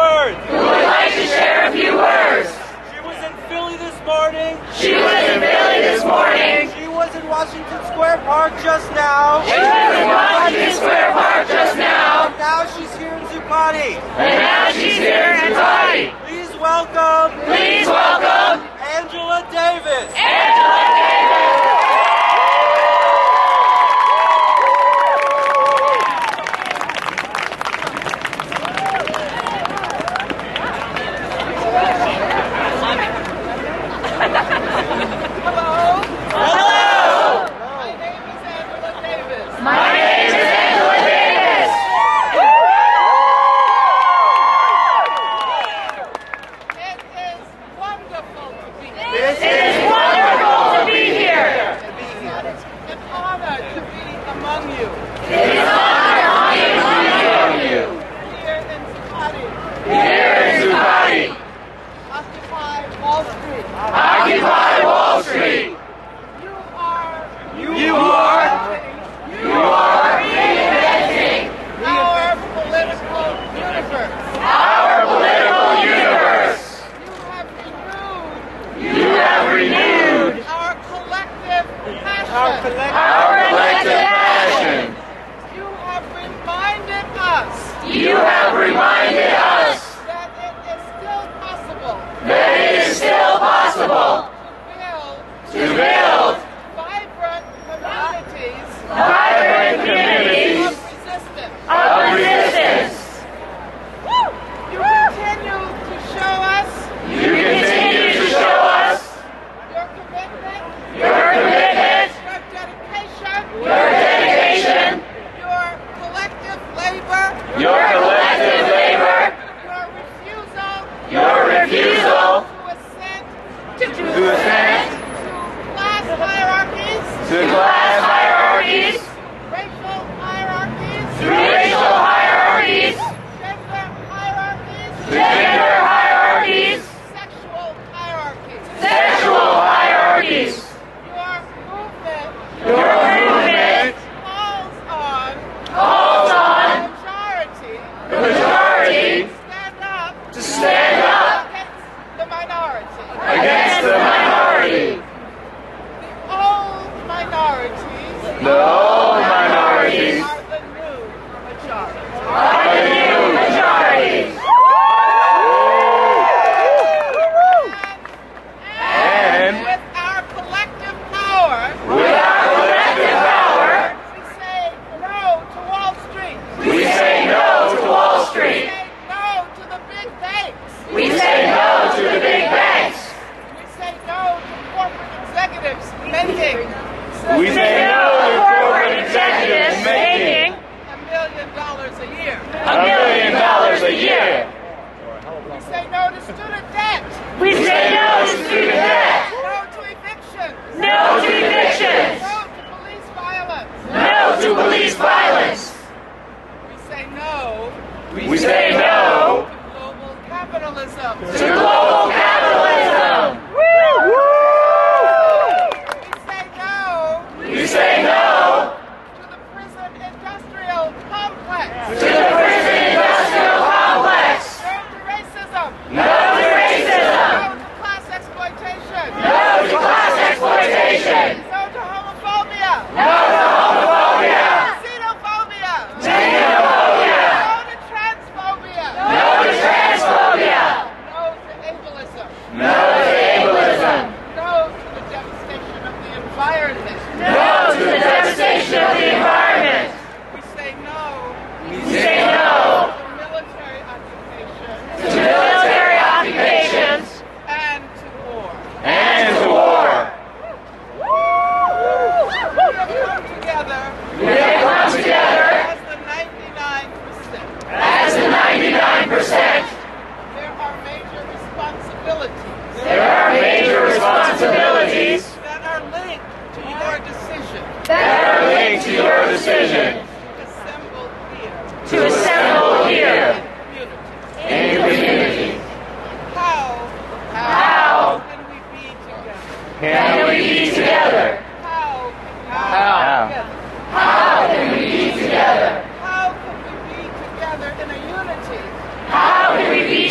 words. Who would like to share a few words? She was in Philly this morning. She was in Philly this morning. She was in Washington Square Park just now. She was in Washington Square Park just now. And now she's here in Zuccotti. And now she's here in Zuccotti. Please welcome Angela Davis. Angela Davis. My name is Angela Davis. It is wonderful to be here. It is wonderful to be here. It's an honor to be among you. It is an honor to be among you. Here in Zuccotti. Here in Zuccotti. Occupy Wall Street. Occupy Wall Street. You are reinventing our political universe. our political universe. You have renewed You have renewed our collective passion. Our collective our collective passion. You have reminded us You have reminded us that it is still possible that it is still possible to build vibrant communities communities of resistance. of resistance. You continue to show us You continue to show us your commitment, your commitment, your dedication, your collective labor, your collective labor, your refusal your refusal to assent class hierarchies, to class hierarchies, racial hierarchies, racial hierarchies, gender hierarchies, gender hierarchies, sexual hierarchies. sexual hierarchies. Your movement Your movement calls on calls on the the majority to stand up to stand up against the minority. against the minority. The old minorities The old minorities are the new majority. are the new majorities. And with our collective power, With our collective power, we say no to Wall Street. we say no to Wall Street. We say no to the big banks. We say no to the big banks. We say no to corporate executives making We say no to corporate executives making $1 million a year. $1 million a year. We say no to student debt. We say no to student debt. No to eviction. No to evictions. No to police violence. No to police violence. We say no We say no to global capitalism. to global capitalism. We say no We say no to the prison industrial complex. to the prison industrial complex. No to racism. No to racism. No to class exploitation. No to class exploitation. No to homophobia. No to homophobia. Xenophobia. Xenophobia. No to transphobia. No to transphobia. No to ableism. No to ableism. No to the devastation of the environment. No to the devastation of the environment. We say no We say no to military occupation to military occupations and to war. and to war. We have come together We have come together as the 99%. as the 99%. There are major responsibilities There are major responsibilities that are linked to your decision that are linked to your decision to assemble here to assemble here in community. in community. How can we be together? Can we be together? How How can we be together? How can we be together in a unity How can we be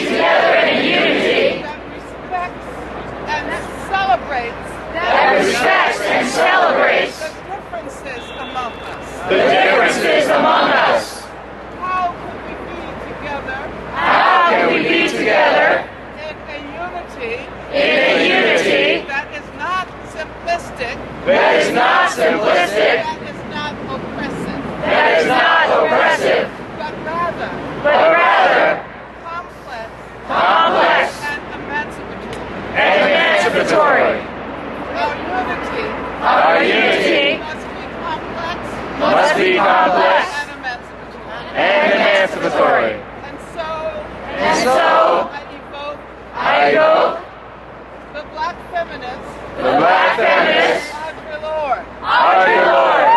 be complex and emancipatory. and emancipatory. And so, I evoke the black feminists, Audre Lorde, Audre Lorde,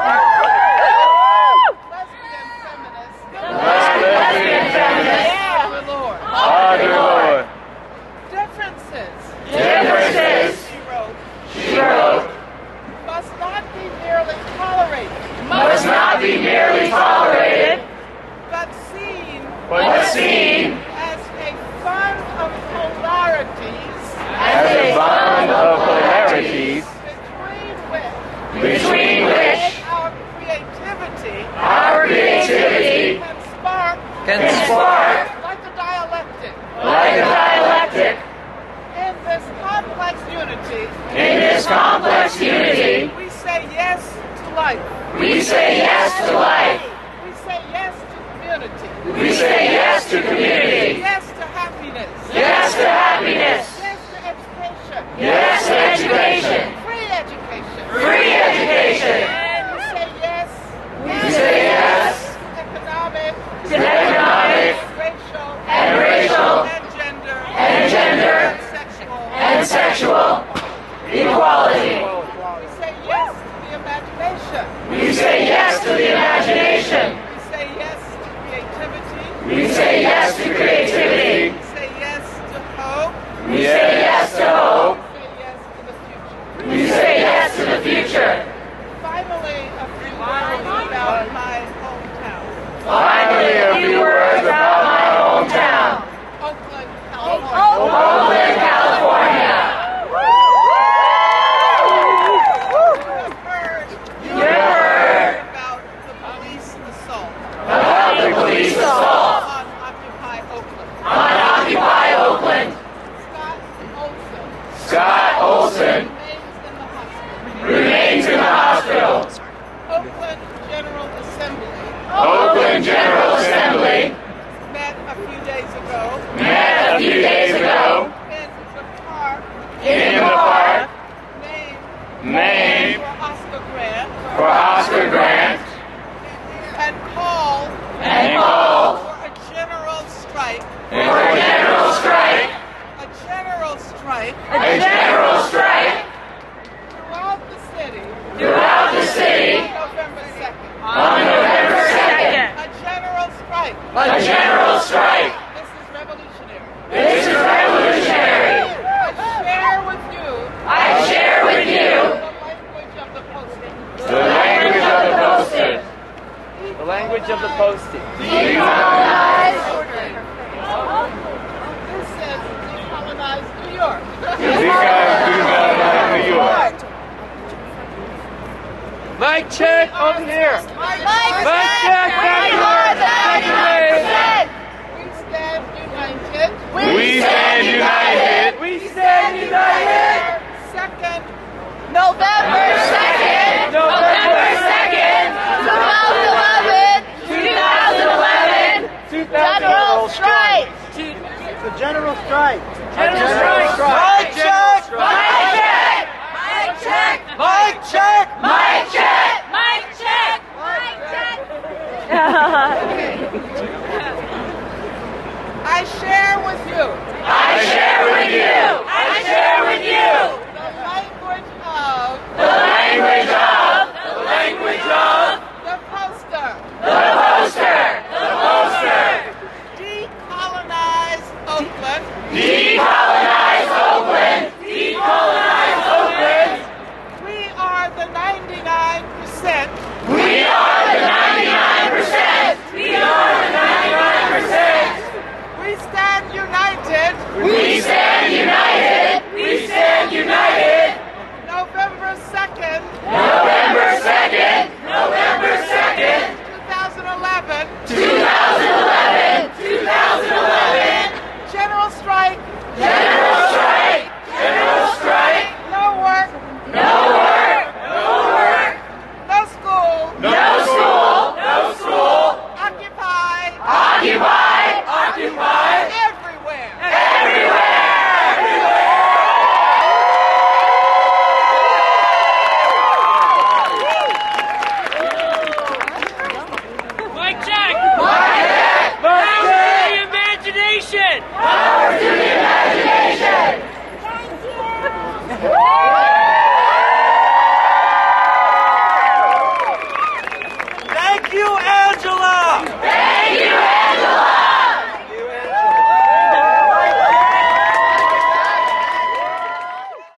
lesbian feminists, Audre Lorde. Differences, she wrote, must not be merely tolerated, but seen as a fund of polarities between which our creativity can spark like a dialectic. In this complex unity, we say yes to life. We say yes to community. Yes to happiness. Yes to education. Free education. And we say yes to economic, racial, and gender, and sexual equality. We say yes to the imagination. We say yes to creativity. We say yes to hope. We say yes to the future. Finally, a few words about my hometown. Oakland, California. You have heard about the police assault on Occupy Oakland. Scott Olson remains in the hospital. Oakland General Assembly met a few days ago in the park named for Oscar Grant and called for a general strike throughout the city on November 2nd. A general strike. This is revolutionary. I share with you the language of the posting. Decolonize. This says decolonize New York. Decolonize New York. Mic check over here. Mic check. We stand united. November 2nd, 2011, general strike. The general strike. Mic check.